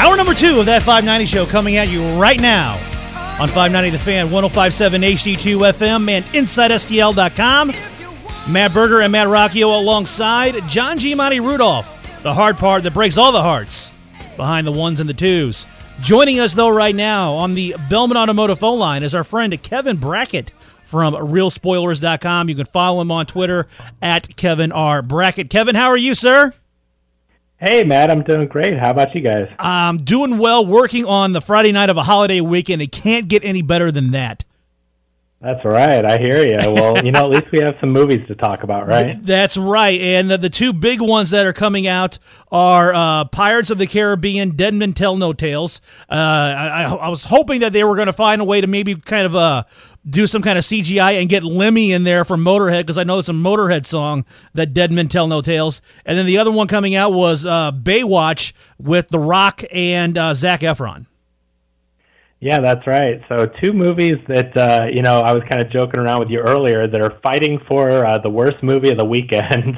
Hour number 2 of that 590 show coming at you right now on 590 The Fan, 105.7 HD2 FM, and InsideSTL.com. Matt Berger and Matt Rocchio alongside John Giamatti Rudolph, the hard part that breaks all the hearts behind the ones and the twos. Joining us, though, right now on the Bellman Automotive phone line is our friend Kevin Brackett from RealSpoilers.com. You can follow him on Twitter at Kevin R. Brackett. Kevin, how are you, sir? Hey, Matt, I'm doing great. How about you guys? I'm doing well, working on the Friday night of a holiday weekend. It can't get any better than that. That's right. I hear you. Well, at least we have some movies to talk about, right? That's right. And the two big ones that are coming out are Pirates of the Caribbean, Dead Men Tell No Tales. I was hoping that they were going to find a way to maybe kind of do some kind of CGI and get Lemmy in there from Motorhead, because I know it's a Motorhead song, that Dead Men Tell No Tales. And then the other one coming out was Baywatch with The Rock and Zac Efron. Yeah, that's right. So two movies that, I was kind of joking around with you earlier that are fighting for the worst movie of the weekend.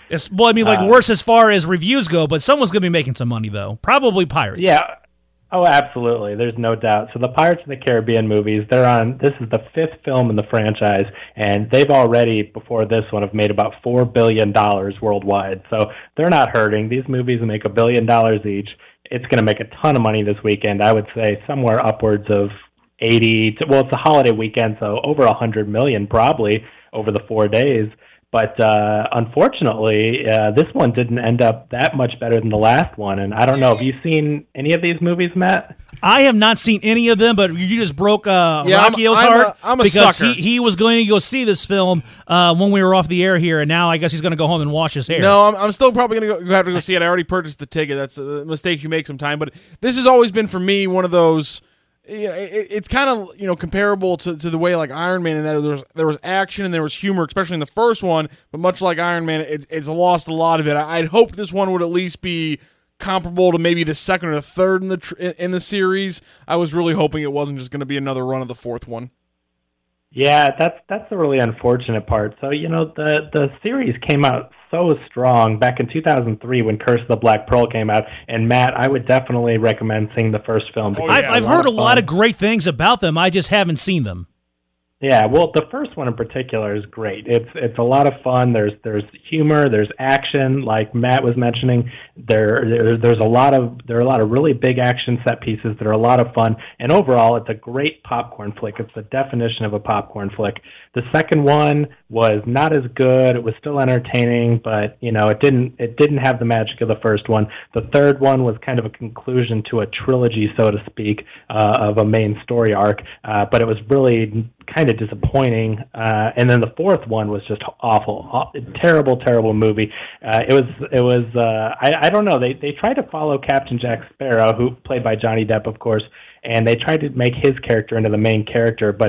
Worse as far as reviews go, but someone's going to be making some money, though. Probably Pirates. Yeah. Oh, absolutely. There's no doubt. So the Pirates of the Caribbean movies, this is the 5th film in the franchise, and they've already, before this one, have made about $4 billion worldwide. So they're not hurting. These movies make $1 billion each. It's going to make a ton of money this weekend. I would say somewhere upwards of 80. It's a holiday weekend, so over 100 million probably over the 4 days. But unfortunately, this one didn't end up that much better than the last one. And I don't know, have you seen any of these movies, Matt? I have not seen any of them, but you just broke Rocchio's heart. I'm a because sucker. He was going to go see this film when we were off the air here, and now I guess he's going to go home and wash his hair. No, I'm still probably going to have to go see it. I already purchased the ticket. That's a mistake you make sometime. But this has always been, for me, one of those... it's kind of comparable to the way like Iron Man, and that there was action and there was humor, especially in the first one. But much like Iron Man, it's lost a lot of it. I'd hoped this one would at least be comparable to maybe the second or the third in the series. I was really hoping it wasn't just going to be another run of the fourth one. Yeah, that's the really unfortunate part. So, the series came out so strong back in 2003 when Curse of the Black Pearl came out. And, Matt, I would definitely recommend seeing the first film. I've heard a lot of great things about them. I just haven't seen them. Yeah, well, the first one in particular is great. It's a lot of fun. There's humor. There's action, like Matt was mentioning. There are a lot of really big action set pieces that are a lot of fun. And overall, it's a great popcorn flick. It's the definition of a popcorn flick. The second one was not as good. It was still entertaining, but it didn't have the magic of the first one. The third one was kind of a conclusion to a trilogy, so to speak, of a main story arc. But it was really kind of disappointing. And then the fourth one was just awful. Terrible movie. I don't know. They tried to follow Captain Jack Sparrow, who played by Johnny Depp, of course, and they tried to make his character into the main character. But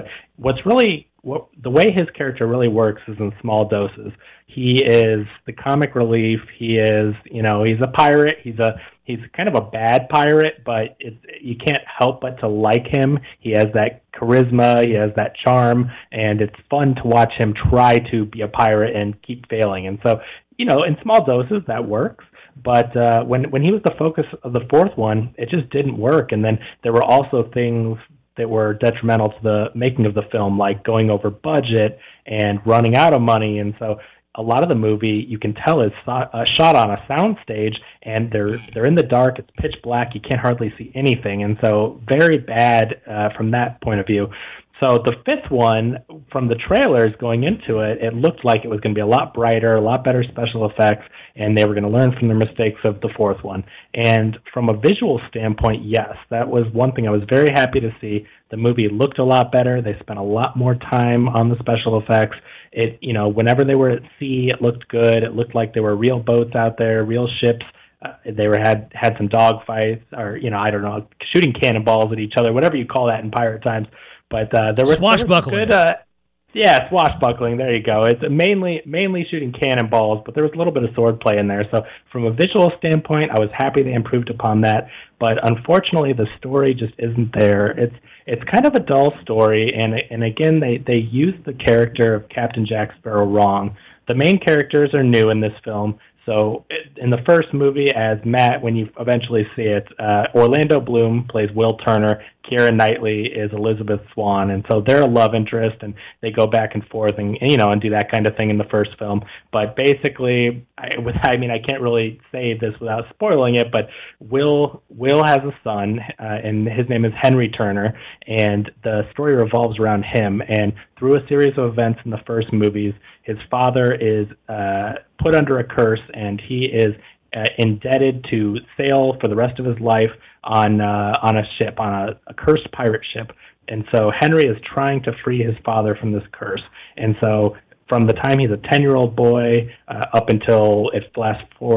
the way his character really works is in small doses. He is the comic relief. He is, he's a pirate. He's kind of a bad pirate, but you can't help but to like him. He has that charisma. He has that charm, and it's fun to watch him try to be a pirate and keep failing. And so, in small doses, that works. But when he was the focus of the fourth one, it just didn't work. And then there were also things that were detrimental to the making of the film, like going over budget and running out of money. And so a lot of the movie, you can tell, is shot on a sound stage, and they're in the dark. It's pitch black. You can't hardly see anything. And so very bad from that point of view. So the fifth one, from the trailers going into it, it looked like it was going to be a lot brighter, a lot better special effects, and they were going to learn from their mistakes of the fourth one. And from a visual standpoint, yes, that was one thing I was very happy to see. The movie looked a lot better. They spent a lot more time on the special effects. Whenever they were at sea, it looked good. It looked like there were real boats out there, real ships. They had some dog fights, or shooting cannonballs at each other, whatever you call that in pirate times. But there was swashbuckling. Swashbuckling. There you go. It's mainly shooting cannonballs, but there was a little bit of swordplay in there. So from a visual standpoint, I was happy they improved upon that. But unfortunately, the story just isn't there. It's kind of a dull story, and again, they used the character of Captain Jack Sparrow wrong. The main characters are new in this film. So in the first movie, as Matt, when you eventually see it, Orlando Bloom plays Will Turner. Keira Knightley is Elizabeth Swann, and so they're a love interest, and they go back and forth, and and do that kind of thing in the first film. But basically, I can't really say this without spoiling it, but Will has a son, and his name is Henry Turner, and the story revolves around him. And through a series of events in the first movies, his father is put under a curse, and he is indebted to sail for the rest of his life on a ship, on a cursed pirate ship. And so Henry is trying to free his father from this curse. And so from the time he's a 10-year-old boy up until it does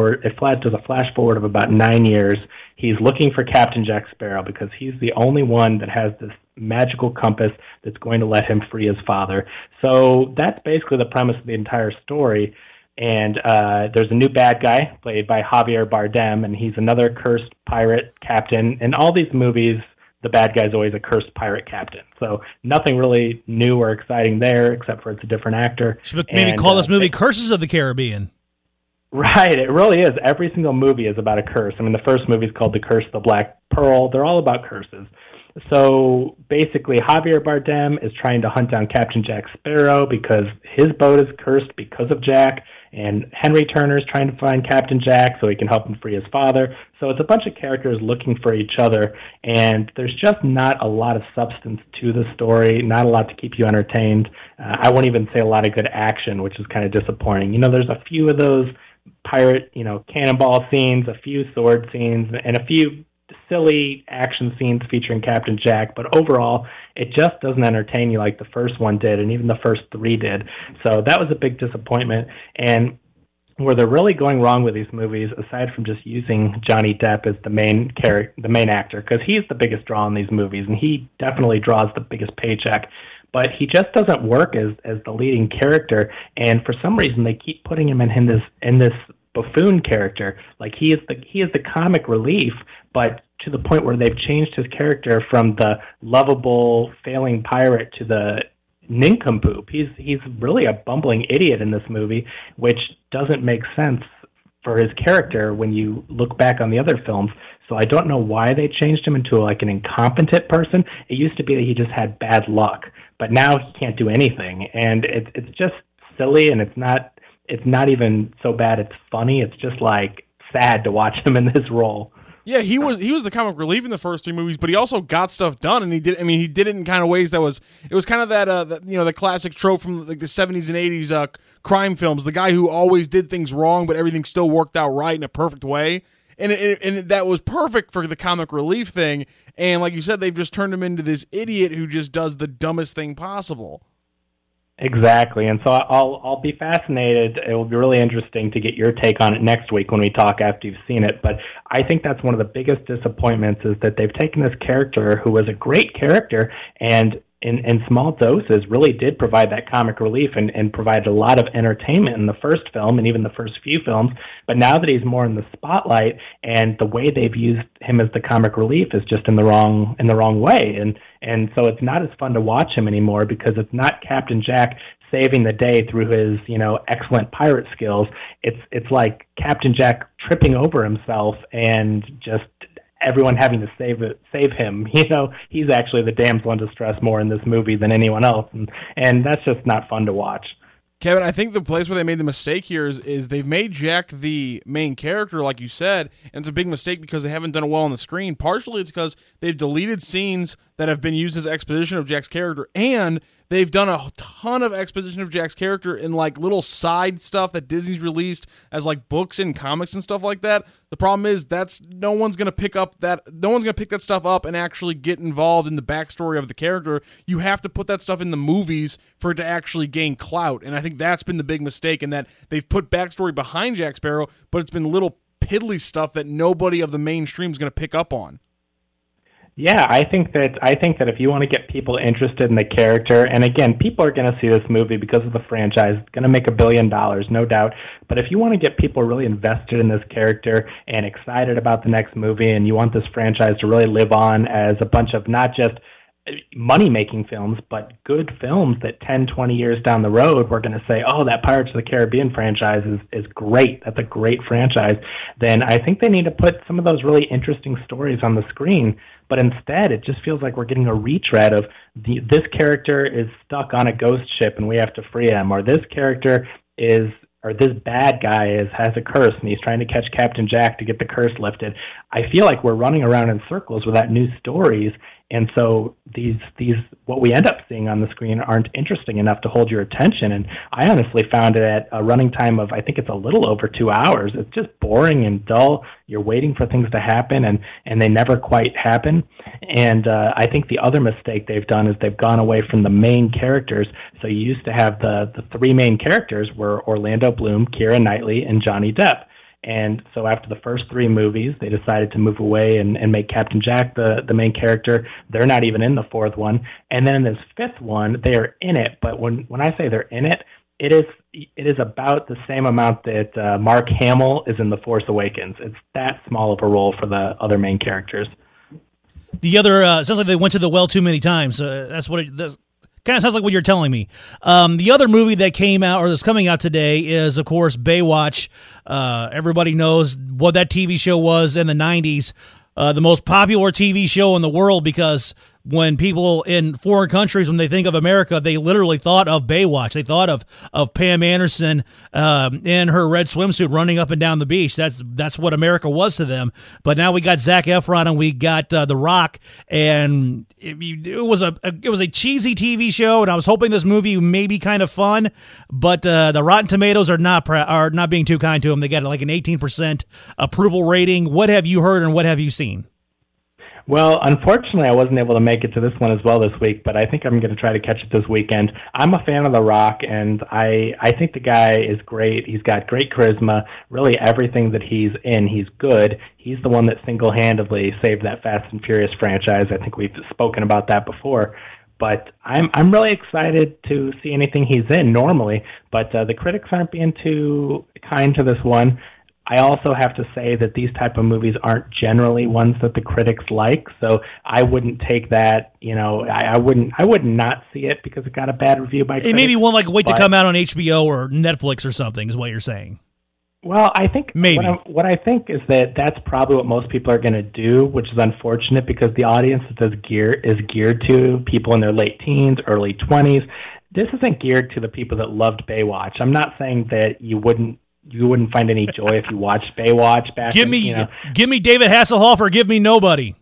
a flash forward of about 9 years, he's looking for Captain Jack Sparrow because he's the only one that has this magical compass that's going to let him free his father. So that's basically the premise of the entire story. And there's a new bad guy played by Javier Bardem, and he's another cursed pirate captain. In all these movies, the bad guy's always a cursed pirate captain. So nothing really new or exciting there, except for it's a different actor. Should maybe call this movie Curses of the Caribbean. Right, it really is. Every single movie is about a curse. I mean, the first movie is called The Curse of the Black Pearl. They're all about curses. So basically, Javier Bardem is trying to hunt down Captain Jack Sparrow because his boat is cursed because of Jack, and Henry Turner is trying to find Captain Jack so he can help him free his father. So it's a bunch of characters looking for each other, and there's just not a lot of substance to the story, not a lot to keep you entertained. I won't even say a lot of good action, which is kind of disappointing. There's a few of those pirate, cannonball scenes, a few sword scenes, and a few silly action scenes featuring Captain Jack, but overall, it just doesn't entertain you like the first one did, and even the first three did. So that was a big disappointment. And where they're really going wrong with these movies, aside from just using Johnny Depp as the main actor, because he's the biggest draw in these movies, and he definitely draws the biggest paycheck, but he just doesn't work as the leading character. And for some reason, they keep putting him in this buffoon character. Like he is the comic relief, but to the point where they've changed his character from the lovable failing pirate to the nincompoop. He's really a bumbling idiot in this movie, which doesn't make sense for his character when you look back on the other films. So I don't know why they changed him into like an incompetent person. It used to be that he just had bad luck, but now he can't do anything, and it's just silly, and it's not even so bad it's funny. It's just like sad to watch him in this role. Yeah, he was the comic relief in the first three movies, but he also got stuff done, and he did it in kind of ways that was kind of that the classic trope from like the 70s and 80s crime films, the guy who always did things wrong but everything still worked out right in a perfect way. And that was perfect for the comic relief thing, and like you said, they've just turned him into this idiot who just does the dumbest thing possible. Exactly, and so I'll be fascinated. It will be really interesting to get your take on it next week when we talk after you've seen it. But I think that's one of the biggest disappointments is that they've taken this character who was a great character and in small doses really did provide that comic relief and provided a lot of entertainment in the first film and even the first few films. But now that he's more in the spotlight and the way they've used him as the comic relief is just in the wrong way. And so it's not as fun to watch him anymore because it's not Captain Jack saving the day through his, excellent pirate skills. It's like Captain Jack tripping over himself and just everyone having to save him. He's actually the damsel in distress more in this movie than anyone else, and that's just not fun to watch. Kevin, I think the place where they made the mistake here is they've made Jack the main character, like you said, and it's a big mistake because they haven't done it well on the screen. Partially it's because they've deleted scenes that have been used as exposition of Jack's character, and they've done a ton of exposition of Jack's character in like little side stuff that Disney's released as like books and comics and stuff like that. The problem is no one's going to pick that stuff up and actually get involved in the backstory of the character. You have to put that stuff in the movies for it to actually gain clout. And I think that's been the big mistake, in that they've put backstory behind Jack Sparrow, but it's been little piddly stuff that nobody of the mainstream is going to pick up on. Yeah, I think that if you want to get people interested in the character, and again, people are going to see this movie because of the franchise. It's going to make $1 billion, no doubt. But if you want to get people really invested in this character and excited about the next movie, and you want this franchise to really live on as a bunch of not just money-making films, but good films that 10, 20 years down the road, we're going to say, oh, that Pirates of the Caribbean franchise is great. That's a great franchise. Then I think they need to put some of those really interesting stories on the screen. But instead, it just feels like we're getting a retread of this character is stuck on a ghost ship and we have to free him, or this character or this bad guy has a curse and he's trying to catch Captain Jack to get the curse lifted. I feel like we're running around in circles without new stories, and so these what we end up seeing on the screen aren't interesting enough to hold your attention. And I honestly found it at a running time of, I think it's a little over 2 hours. It's just boring and dull. You're waiting for things to happen, and they never quite happen. And I think the other mistake they've done is they've gone away from the main characters. So you used to have the three main characters were Orlando Bloom, Keira Knightley, and Johnny Depp. And so after the first three movies, they decided to move away and make Captain Jack the main character. They're not even in the fourth one. And then in this fifth one, they are in it. But when I say they're in it, it is about the same amount that Mark Hamill is in The Force Awakens. It's that small of a role for the other main characters. The other sounds like they went to the well too many times. That's what it does. Kind of sounds like what you're telling me. The other movie that came out, or that's coming out today, is, of course, Baywatch. Everybody knows what that TV show was in the 90s. The most popular TV show in the world, because when people in foreign countries, when they think of America, they literally thought of Baywatch. They thought of Pam Anderson in her red swimsuit running up and down the beach. That's what America was to them. But now we got Zac Efron and we got The Rock, and it was a cheesy TV show. And I was hoping this movie may be kind of fun, but the Rotten Tomatoes are not being too kind to them. They got like an 18% approval rating. What have you heard and what have you seen? Well, unfortunately, I wasn't able to make it to this one as well this week, but I think I'm going to try to catch it this weekend. I'm a fan of The Rock, and I think the guy is great. He's got great charisma. Really, everything that he's in, he's good. He's the one that single-handedly saved that Fast and Furious franchise. I think we've spoken about that before. But I'm really excited to see anything he's in normally, but the critics aren't being too kind to this one. I also have to say that these type of movies aren't generally ones that the critics like, so I wouldn't take that, I would not see it because it got a bad review by critics. It maybe won't wait to come out on HBO or Netflix or something, is what you're saying. Well, I think maybe what I think is that's probably what most people are going to do, which is unfortunate because the audience is geared to people in their late teens, early 20s. This isn't geared to the people that loved Baywatch. I'm not saying that you wouldn't find any joy if you watched Baywatch back. Give me David Hasselhoff or give me nobody.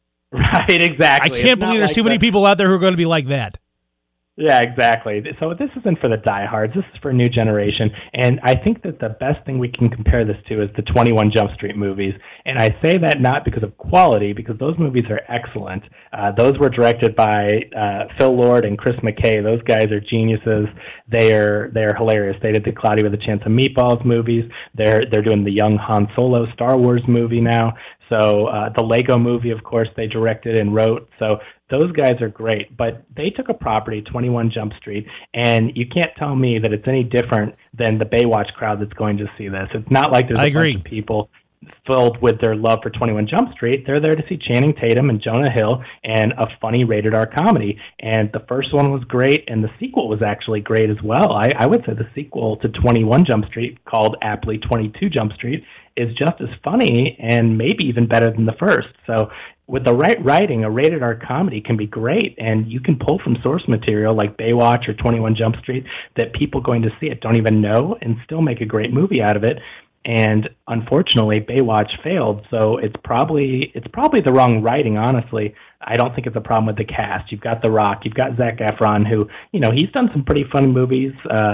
Right, exactly. I can't believe there's too many people out there who are going to be like that. Yeah, exactly. So this isn't for the diehards. This is for a new generation. And I think that the best thing we can compare this to is the 21 Jump Street movies. And I say that not because of quality, because those movies are excellent. Those were directed by Phil Lord and Chris McKay. Those guys are geniuses. They are hilarious. They did the Cloudy with a Chance of Meatballs movies. They're doing the young Han Solo Star Wars movie now. So the Lego movie, of course, they directed and wrote. So those guys are great. But they took a property, 21 Jump Street, and you can't tell me that it's any different than the Baywatch crowd that's going to see this. It's not like there's a bunch of people filled with their love for 21 Jump Street. They're there to see Channing Tatum and Jonah Hill and a funny rated R comedy. And the first one was great, and the sequel was actually great as well. I would say the sequel to 21 Jump Street, called aptly 22 Jump Street, is just as funny and maybe even better than the first. So with the right writing, a rated R comedy can be great, and you can pull from source material like Baywatch or 21 Jump Street that people going to see it don't even know and still make a great movie out of it. And unfortunately, Baywatch failed, so it's probably the wrong writing, honestly. I don't think it's a problem with the cast. You've got The Rock, you've got Zac Efron, who, he's done some pretty fun movies.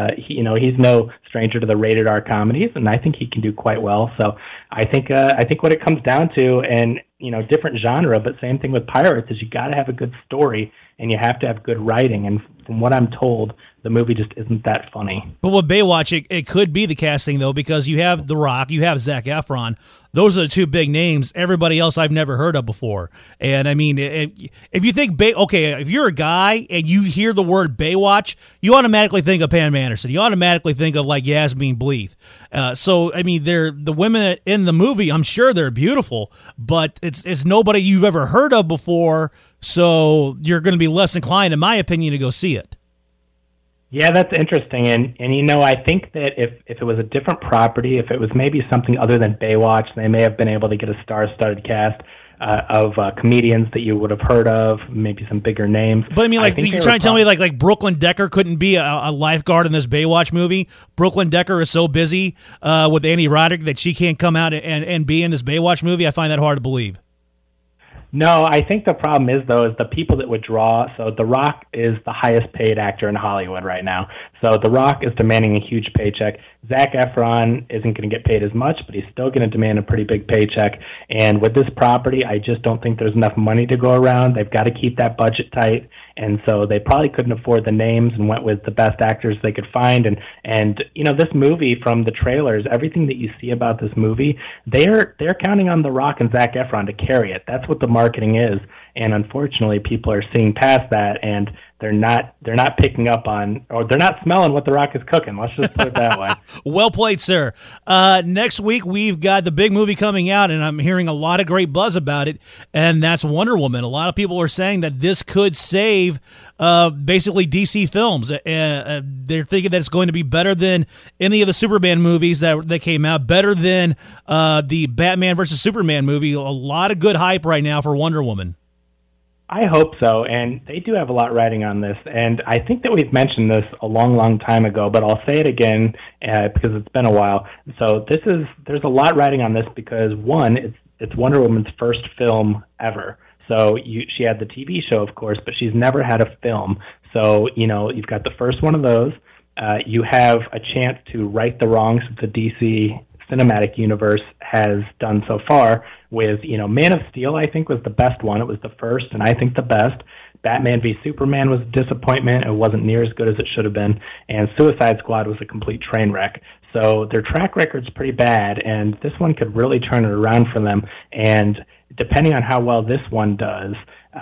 He's no stranger to the rated R comedies, and I think he can do quite well. So I think what it comes down to, and different genre, but same thing with Pirates, is you got to have a good story and you have to have good writing. And from what I'm told, the movie just isn't that funny. But with Baywatch, it could be the casting, though, because you have The Rock, you have Zac Efron. Those are the two big names. Everybody else I've never heard of before. And, I mean, if you think, if you're a guy and you hear the word Baywatch, you automatically think of Pam Anderson. You automatically think of, like, Yasmin Bleeth. So, I mean, the women in the movie, I'm sure they're beautiful, but it's nobody you've ever heard of before. So you're going to be less inclined, in my opinion, to go see it. Yeah, that's interesting. And I think that if it was a different property, if it was maybe something other than Baywatch, they may have been able to get a star-studded cast of comedians that you would have heard of, maybe some bigger names. But I mean, like, you're trying to tell me like Brooklyn Decker couldn't be a lifeguard in this Baywatch movie? Brooklyn Decker is so busy with Andy Roddick that she can't come out and be in this Baywatch movie? I find that hard to believe. No, I think the problem is, though, is the people that would draw. So The Rock is the highest paid actor in Hollywood right now. So The Rock is demanding a huge paycheck. Zac Efron isn't going to get paid as much, but he's still going to demand a pretty big paycheck. And with this property, I just don't think there's enough money to go around. They've got to keep that budget tight. And so they probably couldn't afford the names and went with the best actors they could find. And this movie, from the trailers, everything that you see about this movie, they're counting on The Rock and Zac Efron to carry it. That's what the marketing is. And unfortunately, people are seeing past that, and they're not picking up on, or they're not smelling what The Rock is cooking. Let's just put it that way. Well played, sir. Next week, we've got the big movie coming out, and I'm hearing a lot of great buzz about it, and that's Wonder Woman. A lot of people are saying that this could save basically DC films. They're thinking that it's going to be better than any of the Superman movies that came out, better than the Batman versus Superman movie. A lot of good hype right now for Wonder Woman. I hope so, and they do have a lot riding on this, and I think that we've mentioned this a long, long time ago, but I'll say it again because it's been a while. So there's a lot riding on this because, one, it's Wonder Woman's first film ever. So she had the TV show, of course, but she's never had a film. So, you've got the first one of those. You have a chance to right the wrongs that the DC cinematic universe has done so far with, Man of Steel, I think, was the best one. It was the first, and I think the best. Batman v Superman was a disappointment. It wasn't near as good as it should have been. And Suicide Squad was a complete train wreck. So their track record's pretty bad, and this one could really turn it around for them. And depending on how well this one does,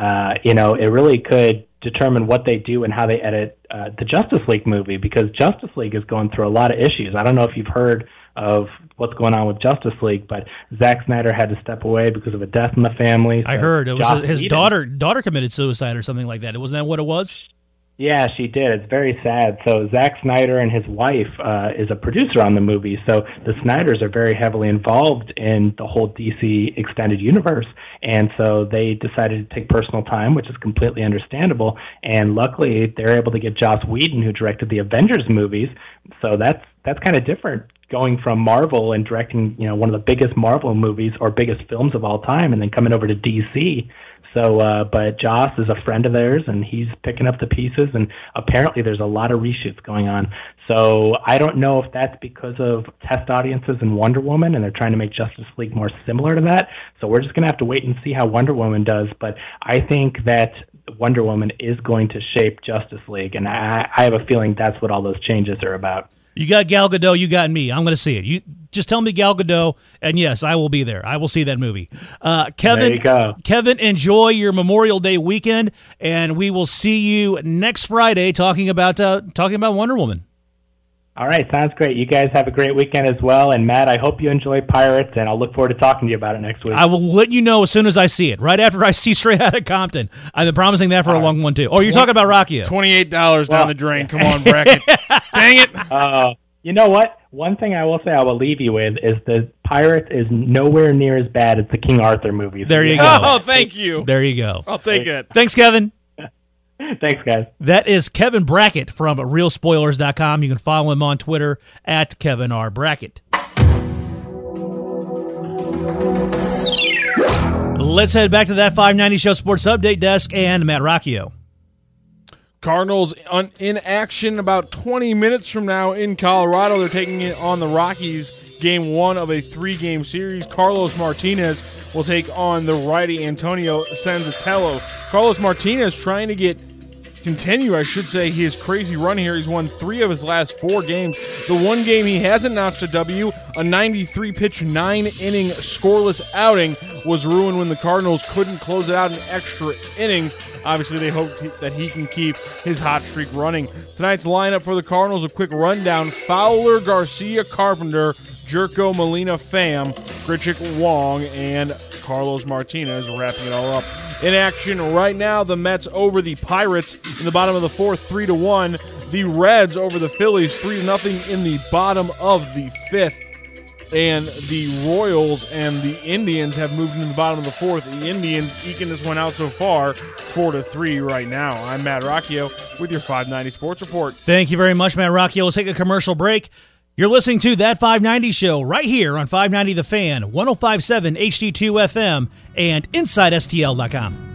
it really could determine what they do and how they edit the Justice League movie, because Justice League is going through a lot of issues. I don't know if you've heard of what's going on with Justice League, but Zack Snyder had to step away because of a death in the family. So I heard it was his daughter committed suicide or something like that. Wasn't that what it was? Yeah, she did. It's very sad. So Zack Snyder and his wife is a producer on the movie. So the Snyders are very heavily involved in the whole DC extended universe. And so they decided to take personal time, which is completely understandable. And luckily, they're able to get Joss Whedon, who directed the Avengers movies. So that's kind of different, going from Marvel and directing, one of the biggest Marvel movies or biggest films of all time, and then coming over to DC. So, but Joss is a friend of theirs, and he's picking up the pieces, and apparently there's a lot of reshoots going on. So I don't know if that's because of test audiences in Wonder Woman, and they're trying to make Justice League more similar to that. So we're just going to have to wait and see how Wonder Woman does. But I think that Wonder Woman is going to shape Justice League, and I have a feeling that's what all those changes are about. You got Gal Gadot, you got me. I'm going to see it. You just tell me Gal Gadot, and yes, I will be there. I will see that movie. Kevin, there you go. Kevin, enjoy your Memorial Day weekend, and we will see you next Friday talking about Wonder Woman. All right, sounds great. You guys have a great weekend as well. And Matt, I hope you enjoy Pirates, and I'll look forward to talking to you about it next week. I will let you know as soon as I see it, right after I see Straight Outta Compton. I've been promising that for a long one, too. Oh, you're talking about Rocky. $28 down the drain. Come on, Brackett. Dang it. You know what? One thing I will say I will leave you with is that Pirates is nowhere near as bad as the King Arthur movies. There you go. Oh, thank you. There you go. I'll take it. Thanks, Kevin. Thanks, guys. That is Kevin Brackett from RealSpoilers.com. You can follow him on Twitter at Kevin R. Brackett. Let's head back to that 590 Show Sports Update Desk and Matt Rocchio. Cardinals in action about 20 minutes from now in Colorado. They're taking it on the Rockies, game one of a 3-game series. Carlos Martinez will take on the righty Antonio Senzatello. Carlos Martinez trying to continue his crazy run here. He's won 3 of his last 4 games. The one game he hasn't notched a W, a 93-pitch, 9-inning scoreless outing, was ruined when the Cardinals couldn't close it out in extra innings. Obviously, they hope that he can keep his hot streak running. Tonight's lineup for the Cardinals, a quick rundown: Fowler, Garcia, Carpenter, Jerko, Molina, Pham, Grichuk, Wong, and Carlos Martinez wrapping it all up. In action right now, the Mets over the Pirates in the bottom of the fourth, 3-1. The Reds over the Phillies, 3-0 in the bottom of the fifth. And the Royals and the Indians have moved into the bottom of the fourth. The Indians eking this one out so far, 4-3 right now. I'm Matt Rocchio with your 590 Sports Report. Thank you very much, Matt Rocchio. Let's take a commercial break. You're listening to That 590 Show right here on 590 The Fan, 105.7 HD2 FM, and InsideSTL.com.